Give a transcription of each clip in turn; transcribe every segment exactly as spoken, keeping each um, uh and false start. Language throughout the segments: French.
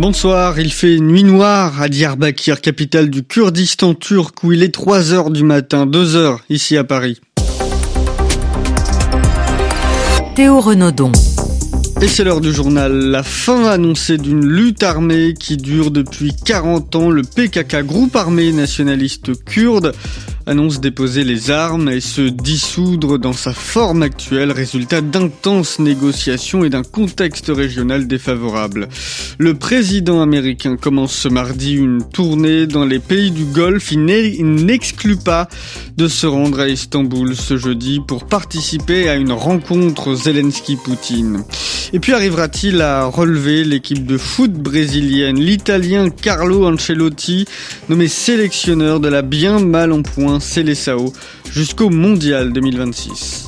Bonsoir, il fait nuit noire à Diyarbakir, capitale du Kurdistan turc, où il est trois heures du matin, deux heures ici à Paris. Théo Renaudon. Et c'est l'heure du journal. La fin annoncée d'une lutte armée qui dure depuis quarante ans. Le P K K, groupe armé nationaliste kurde, annonce déposer les armes et se dissoudre dans sa forme actuelle, résultat d'intenses négociations et d'un contexte régional défavorable. Le président américain commence ce mardi une tournée dans les pays du Golfe. Il n'exclut pas de se rendre à Istanbul ce jeudi pour participer à une rencontre Zelensky-Poutine. Et puis arrivera-t-il à relever l'équipe de foot brésilienne? L'Italien Carlo Ancelotti, nommé sélectionneur de la bien mal en point Seleção jusqu'au Mondial deux mille vingt-six.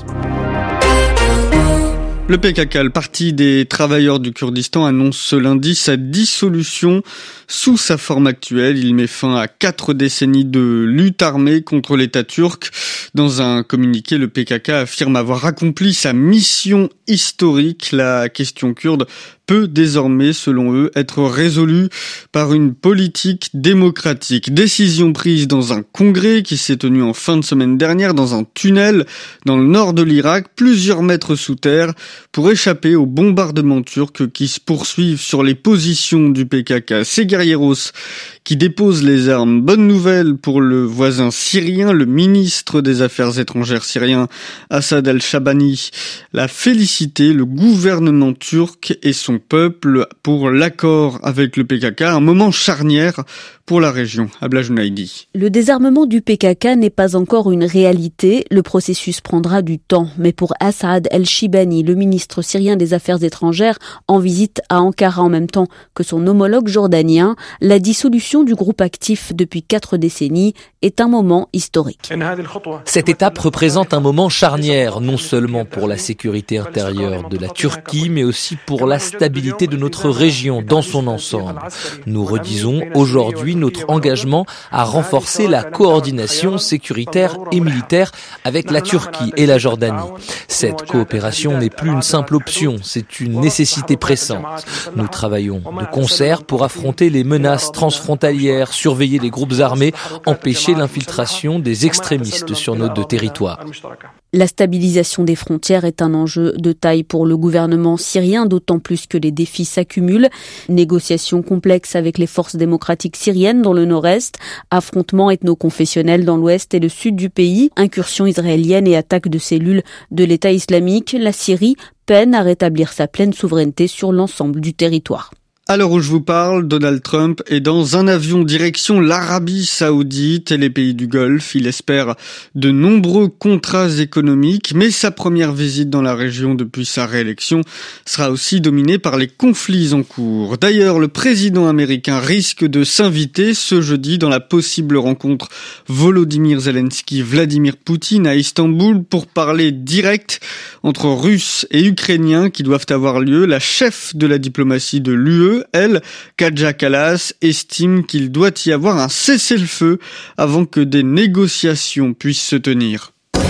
Le P K K, le Parti des travailleurs du Kurdistan, annonce ce lundi sa dissolution sous sa forme actuelle. Il met fin à quatre décennies de lutte armée contre l'État turc. Dans un communiqué, le P K K affirme avoir accompli sa mission historique. La question kurde peut désormais, selon eux, être résolue par une politique démocratique. Décision prise dans un congrès qui s'est tenu en fin de semaine dernière dans un tunnel dans le nord de l'Irak, plusieurs mètres sous terre, pour échapper aux bombardements turcs qui se poursuivent sur les positions du P K K. Ces guerrieros qui déposent les armes. Bonne nouvelle pour le voisin syrien, le ministre des Affaires étrangères syrien, Assad al-Shabani, l'a félicité, le gouvernement turc et son peuple, pour l'accord avec le P K K, un moment charnière pour la région. Abla Jounaidi. Le désarmement du P K K n'est pas encore une réalité. Le processus prendra du temps. Mais pour Assad al-Shabani, le ministre syrien des Affaires étrangères, en visite à Ankara en même temps que son homologue jordanien, la dissolution du groupe actif depuis quatre décennies est un moment historique. Cette étape représente un moment charnière, non seulement pour la sécurité intérieure de la Turquie, mais aussi pour la stabilité de notre région dans son ensemble. Nous redisons aujourd'hui notre engagement à renforcer la coordination sécuritaire et militaire avec la Turquie et la Jordanie. Cette coopération n'est plus une simple option, c'est une nécessité pressante. Nous travaillons de concert pour affronter les menaces transfrontalières, surveiller les groupes armés, empêcher l'infiltration des extrémistes sur nos deux territoires. La stabilisation des frontières est un enjeu de taille pour le gouvernement syrien, d'autant plus que les défis s'accumulent. Négociations complexes avec les forces démocratiques syriennes dans le nord-est, affrontements ethno-confessionnels dans l'ouest et le sud du pays, incursions israéliennes et attaques de cellules de l'État islamique. La Syrie peine à rétablir sa pleine souveraineté sur l'ensemble du territoire. À l'heure où je vous parle, Donald Trump est dans un avion direction l'Arabie Saoudite et les pays du Golfe. Il espère de nombreux contrats économiques, mais sa première visite dans la région depuis sa réélection sera aussi dominée par les conflits en cours. D'ailleurs, le président américain risque de s'inviter ce jeudi dans la possible rencontre Volodymyr Zelensky-Vladimir Poutine à Istanbul pour parler direct entre Russes et Ukrainiens qui doivent avoir lieu. La chef de la diplomatie de l'U E, elle, Kaja Kallas, estime qu'il doit y avoir un cessez-le-feu avant que des négociations puissent se tenir.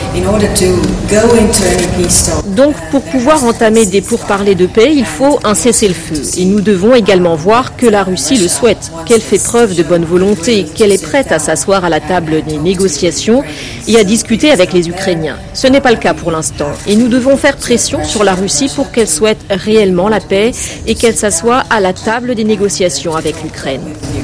Donc, pour pouvoir entamer des pourparlers de paix, il faut un cessez-le-feu. Et nous devons également voir que la Russie le souhaite, qu'elle fait preuve de bonne volonté, qu'elle est prête à s'asseoir à la table des négociations et à discuter avec les Ukrainiens. Ce n'est pas le cas pour l'instant. Et nous devons faire pression sur la Russie pour qu'elle souhaite réellement la paix et qu'elle s'assoie à la table des négociations avec l'Ukraine.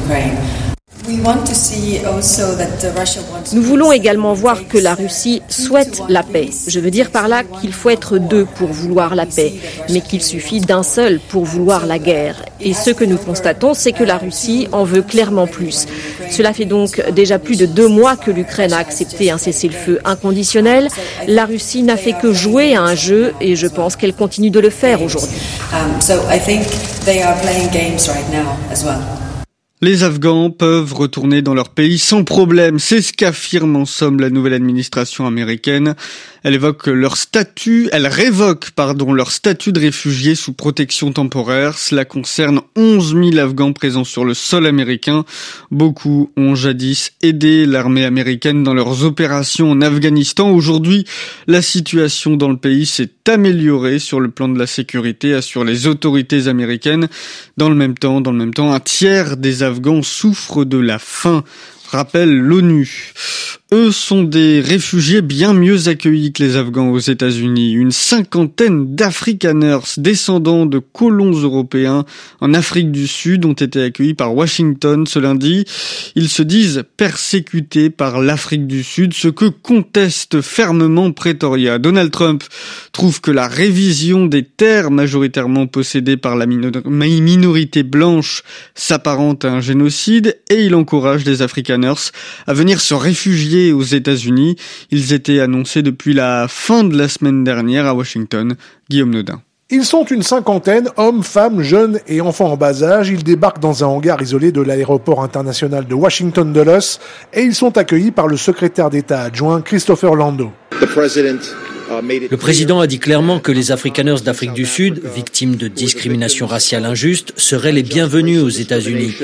Nous voulons également voir que la Russie souhaite la paix. Je veux dire par là qu'il faut être deux pour vouloir la paix, mais qu'il suffit d'un seul pour vouloir la guerre. Et ce que nous constatons, c'est que la Russie en veut clairement plus. Cela fait donc déjà plus de deux mois que l'Ukraine a accepté un cessez-le-feu inconditionnel. La Russie n'a fait que jouer à un jeu et je pense qu'elle continue de le faire aujourd'hui. Les Afghans peuvent retourner dans leur pays sans problème. C'est ce qu'affirme en somme la nouvelle administration américaine. Elle évoque leur statut, elle révoque, pardon, leur statut de réfugiés sous protection temporaire. Cela concerne onze mille Afghans présents sur le sol américain. Beaucoup ont jadis aidé l'armée américaine dans leurs opérations en Afghanistan. Aujourd'hui, la situation dans le pays s'est améliorée sur le plan de la sécurité, assurent les autorités américaines. Dans le même temps, dans le même temps, un tiers des Afghans souffrent de la faim, rappelle l'ONU. Eux sont des réfugiés bien mieux accueillis que les Afghans aux États-Unis. Une cinquantaine d'Afrikaners descendants de colons européens en Afrique du Sud ont été accueillis par Washington ce lundi. Ils se disent persécutés par l'Afrique du Sud, ce que conteste fermement Pretoria. Donald Trump trouve que la révision des terres majoritairement possédées par la minorité blanche s'apparente à un génocide et il encourage les Afrikaners à venir se réfugier aux États-Unis. Ils étaient annoncés depuis la fin de la semaine dernière à Washington. Guillaume Nodin. Ils sont une cinquantaine, hommes, femmes, jeunes et enfants en bas âge. Ils débarquent dans un hangar isolé de l'aéroport international de Washington Dulles et ils sont accueillis par le secrétaire d'État adjoint Christopher Lando. Le président a dit clairement que les Afrikaners d'Afrique du Sud, victimes de discrimination raciale injuste, seraient les bienvenus aux États-Unis.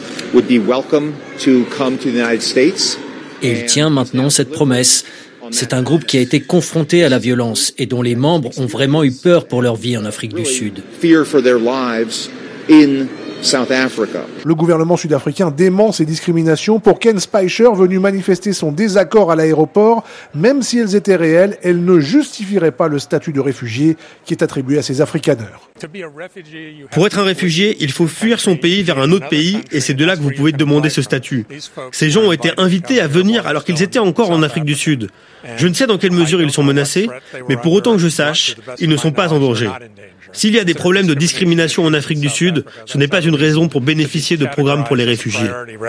Et il tient maintenant cette promesse. C'est un groupe qui a été confronté à la violence et dont les membres ont vraiment eu peur pour leur vie en Afrique du Sud. Le gouvernement sud-africain dément ces discriminations. Pour Ken Speicher, venu manifester son désaccord à l'aéroport, même si elles étaient réelles, elles ne justifieraient pas le statut de réfugié qui est attribué à ces Afrikaners. Pour être un réfugié, il faut fuir son pays vers un autre pays et c'est de là que vous pouvez demander ce statut. Ces gens ont été invités à venir alors qu'ils étaient encore en Afrique du Sud. Je ne sais dans quelle mesure ils sont menacés, mais pour autant que je sache, ils ne sont pas en danger. S'il y a des problèmes de discrimination en Afrique du Sud, ce n'est pas une raison pour bénéficier de programmes pour les réfugiés.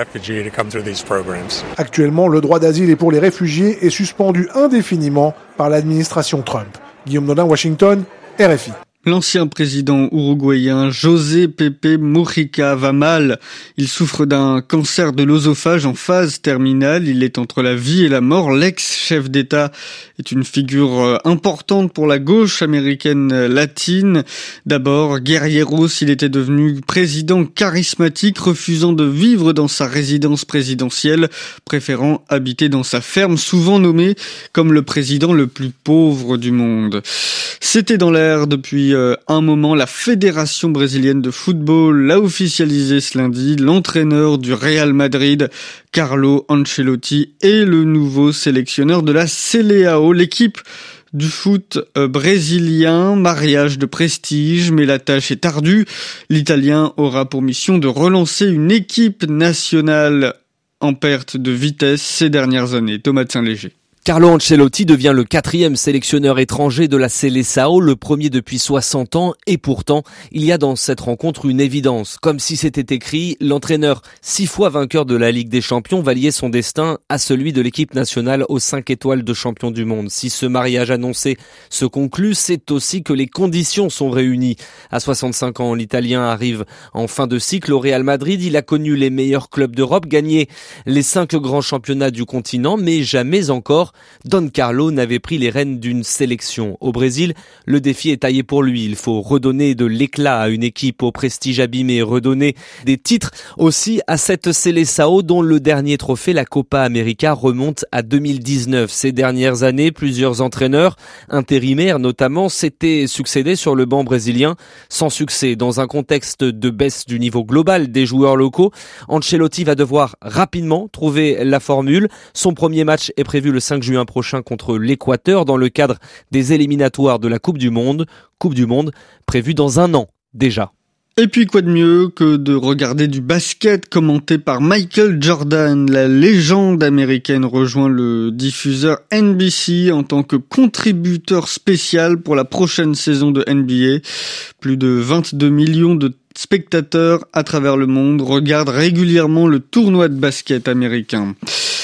Actuellement, le droit d'asile et pour les réfugiés est suspendu indéfiniment par l'administration Trump. Guillaume Nodin, Washington, R F I. L'ancien président uruguayen José Pepe Mujica va mal. Il souffre d'un cancer de l'œsophage en phase terminale. Il est entre la vie et la mort. L'ex-chef d'État est une figure importante pour la gauche américaine latine. D'abord, guerriero, s'il était devenu président charismatique, refusant de vivre dans sa résidence présidentielle, préférant habiter dans sa ferme, souvent nommé comme le président le plus pauvre du monde. C'était dans l'air depuis un moment. La Fédération brésilienne de football l'a officialisé ce lundi. L'entraîneur du Real Madrid, Carlo Ancelotti, est le nouveau sélectionneur de la Seleção, l'équipe du foot brésilien. Mariage de prestige, mais la tâche est ardue. L'Italien aura pour mission de relancer une équipe nationale en perte de vitesse ces dernières années. Thomas de Saint-Léger. Carlo Ancelotti devient le quatrième sélectionneur étranger de la Seleção, le premier depuis soixante ans, et pourtant, il y a dans cette rencontre une évidence. Comme si c'était écrit, l'entraîneur, six fois vainqueur de la Ligue des Champions, va lier son destin à celui de l'équipe nationale aux cinq étoiles de champion du monde. Si ce mariage annoncé se conclut, c'est aussi que les conditions sont réunies. À soixante-cinq ans, l'Italien arrive en fin de cycle au Real Madrid. Il a connu les meilleurs clubs d'Europe, gagné les cinq grands championnats du continent, mais jamais encore Don Carlo n'avait pris les rênes d'une sélection. Au Brésil, le défi est taillé pour lui. Il faut redonner de l'éclat à une équipe au prestige abîmé, redonner des titres aussi à cette Seleção dont le dernier trophée, la Copa América, remonte à deux mille dix-neuf. Ces dernières années, plusieurs entraîneurs, intérimaires notamment, s'étaient succédés sur le banc brésilien sans succès. Dans un contexte de baisse du niveau global des joueurs locaux, Ancelotti va devoir rapidement trouver la formule. Son premier match est prévu le cinq juin prochain contre l'Équateur dans le cadre des éliminatoires de la Coupe du Monde. Coupe du Monde prévue dans un an déjà. Et puis quoi de mieux que de regarder du basket commenté par Michael Jordan. La légende américaine rejoint le diffuseur N B C en tant que contributeur spécial pour la prochaine saison de N B A. Plus de vingt-deux millions de spectateurs à travers le monde regardent régulièrement le tournoi de basket américain.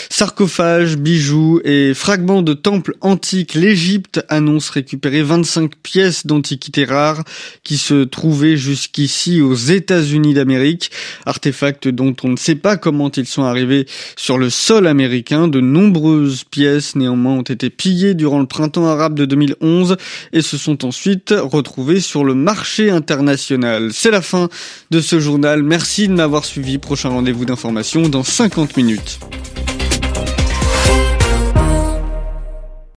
Sarcophages, bijoux et fragments de temples antiques, l'Égypte annonce récupérer vingt-cinq pièces d'antiquités rares qui se trouvaient jusqu'ici aux États-Unis d'Amérique. Artefacts dont on ne sait pas comment ils sont arrivés sur le sol américain. De nombreuses pièces néanmoins ont été pillées durant le printemps arabe de deux mille onze et se sont ensuite retrouvées sur le marché international. C'est la fin de ce journal. Merci de m'avoir suivi. Prochain rendez-vous d'information dans cinquante minutes.